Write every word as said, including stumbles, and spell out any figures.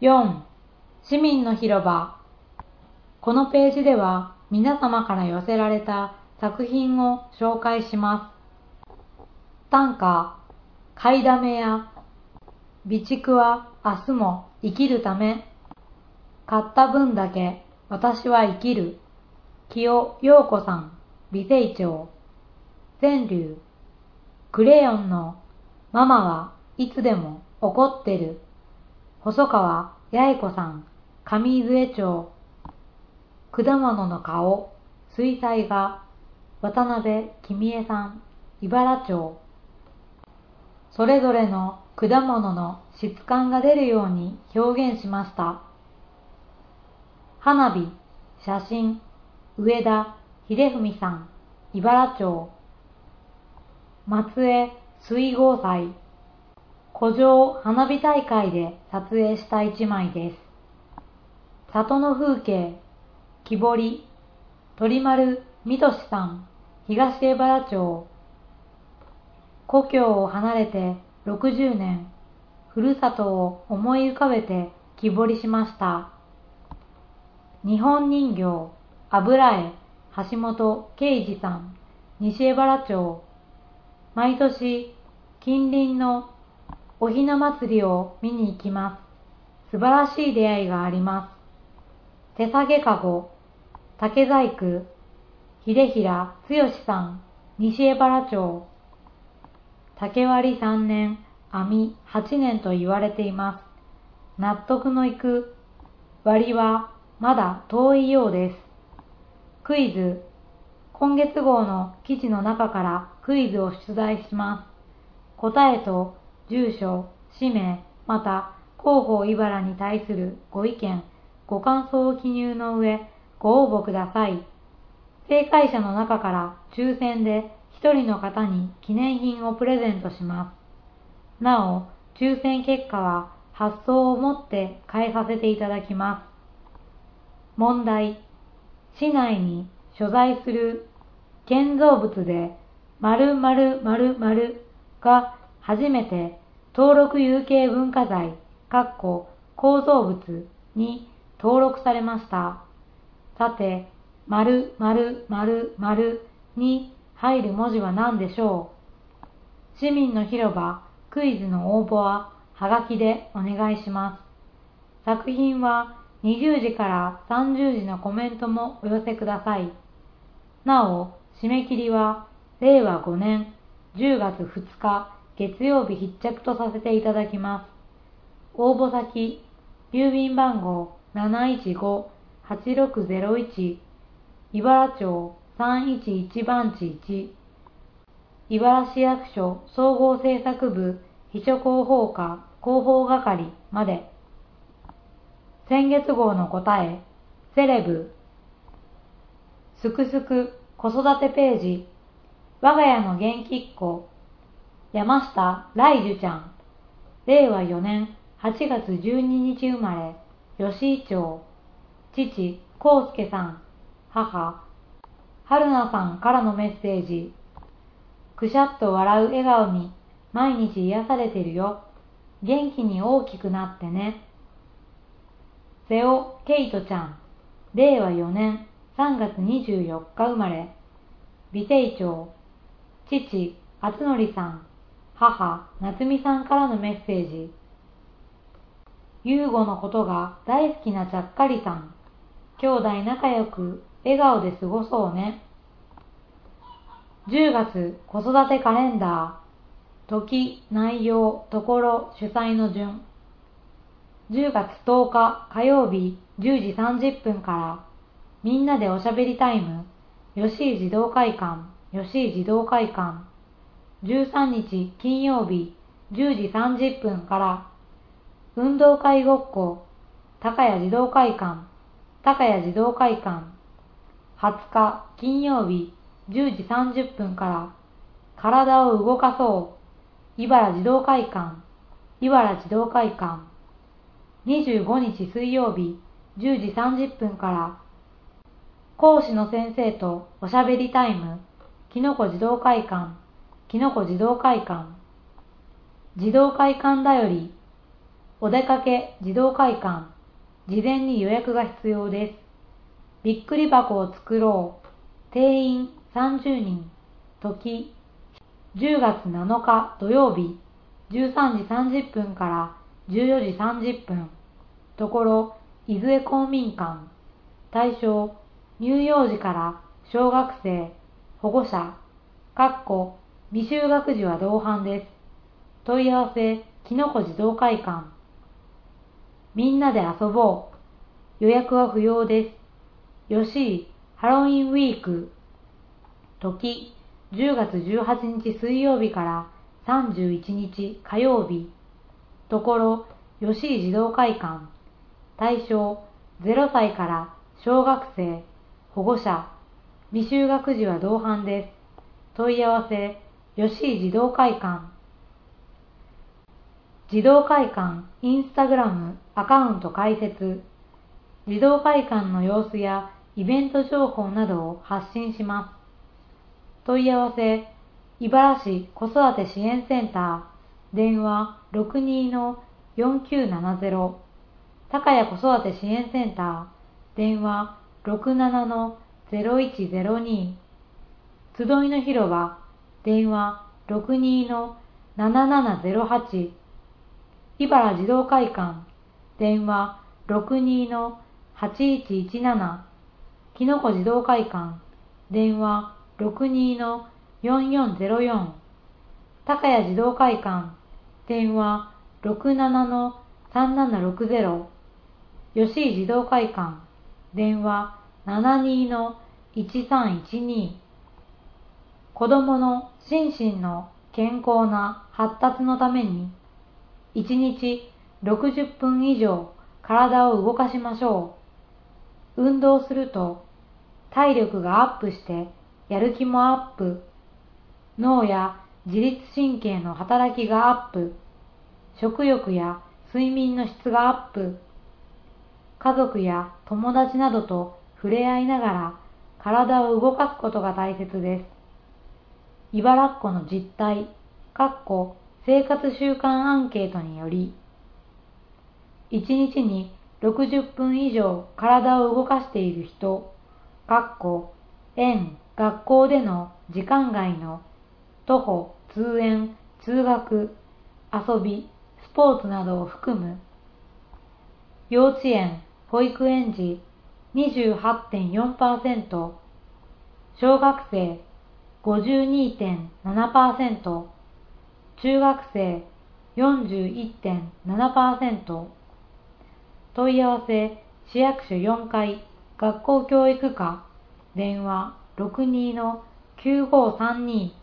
よん. 市民の広場。このページでは皆様から寄せられた作品を紹介します。短歌、買いだめや備蓄は明日も生きるため。買った分だけ私は生きる。清陽子さん、美星町。川柳、クレヨンのママはいつでも怒ってる。細川八重子さん、上伊豆江町。果物の顔、水彩画、渡辺君江さん、茨町。それぞれの果物の質感が出るように表現しました。花火、写真、上田秀文さん、茨町。松江水郷祭、湖上花火大会で撮影した一枚です。里の風景、木彫り、鳥丸みとしさん、東江原町。故郷を離れてろくじゅうねん、ふるさとを思い浮かべて木彫りしました。日本人形、油絵、橋本啓二さん、西江原町。毎年、近隣のおひな祭りを見に行きます。素晴らしい出会いがあります。手提げかご、竹細工、秀平剛さん、西江原町。竹割りさんねん、編みはちねんと言われています。納得のいく割りはまだ遠いようです。クイズ、今月号の記事の中からクイズを出題します。答えと住所、氏名、また広報茨に対するご意見、ご感想を記入の上、ご応募ください。正解者の中から抽選でひとりの方に記念品をプレゼントします。なお、抽選結果は発送をもって返させていただきます。問題。市内に所在する建造物で〇〇〇〇が初めて登録有形文化財構造物に登録されました。さて、〇〇〇〇に入る文字は何でしょう。市民の広場クイズの応募ははがきでお願いします。作品はにじゅうじからさんじゅうじのコメントもお寄せください。なお、締め切りはれいわごねんじゅうがつふつか月曜日必着とさせていただきます。応募先、郵便番号 なないちごはちろくゼロいち 茨町さんいちいち番地いち、茨市役所総合政策部秘書広報課広報係まで。先月号の答え、セレブ。すくすく子育てページ、我が家の元気っ子、山下来樹ちゃん、れいわよねんはちがつじゅうににち生まれ、吉井町。父、康介さん、母、春菜さんからのメッセージ。くしゃっと笑う笑顔に毎日癒されてるよ。元気に大きくなってね。瀬尾ケイトちゃん、れいわよねんさんがつにじゅうよっか生まれ、美星町。父、厚則さん、母、夏美さんからのメッセージ。ゆうごのことが大好きなちゃっかりさん、兄弟仲良く笑顔で過ごそうね。じゅうがつ子育てカレンダー、時、内容、ところ、主催の順。じゅうがつとおか火曜日じゅうじさんじゅっぷんから、みんなでおしゃべりタイム、吉井児童会館、吉井児童会館。じゅうさんにち金曜日じゅうじさんじゅっぷんから、運動会ごっこ、高谷児童会館、高谷児童会館。はつか金曜日じゅうじさんじゅっぷんから、体を動かそう、茨児童会館、茨児童会館。にじゅうごにち水曜日じゅうじさんじゅっぷんから、講師の先生とおしゃべりタイム、きのこ児童会館、きのこ児童会館。児童会館だより、 お出かけ児童会館、事前に予約が必要です。びっくり箱を作ろう。定員さんじゅうにん。時、じゅうがつなのか土曜日、じゅうさんじさんじゅっぷんからじゅうよじさんじゅっぷん。ところ、伊豆江公民館。対象、乳幼児から小学生、保護者、かっこ未就学児は同伴です。問い合わせ、きのこ児童会館。みんなで遊ぼう。予約は不要です。よしい、ハロウィンウィーク。時、じゅうがつじゅうはちにち水曜日からさんじゅういちにち火曜日。ところ、よしい児童会館。対象、ゼロさいから小学生、保護者、未就学児は同伴です。問い合わせ、よしい児童会館。児童会館インスタグラムアカウント開設。児童会館の様子やイベント情報などを発信します。問い合わせ、茨城市子育て支援センター、電話 ろくにーのよんきゅうななゼロ。高谷子育て支援センター、電話 ろくななのゼロいちゼロに。集いの広場、電話 ろくにーのななななゼロはち。茨児童会館、電話 ろくにーのはちいちいちなな。きのこ児童会館、電話 ろくにーのよんよんゼロよん。高谷児童会館、電話 ろくななのさんななろくゼロ。吉井児童会館、電話 ななにーのいちさんいちに。子どもの心身の健康な発達のために、いちにちろくじゅっぷん以上体を動かしましょう。運動すると体力がアップしてやる気もアップ。脳や自律神経の働きがアップ。食欲や睡眠の質がアップ。家族や友達などと触れ合いながら体を動かすことが大切です。茨っ子の実態、かっこ生活習慣アンケートにより、いちにちにろくじゅっぷん以上体を動かしている人、かっこ園、学校での時間外の徒歩、通園、通学、遊び、スポーツなどを含む幼稚園、保育園児 にじゅうはちてんよんパーセント、小学生 ごじゅうにてんななパーセント、中学生 よんじゅういってんななパーセント。問い合わせ、市役所よんかい学校教育課、電話 ろくにーのきゅうごーさんに。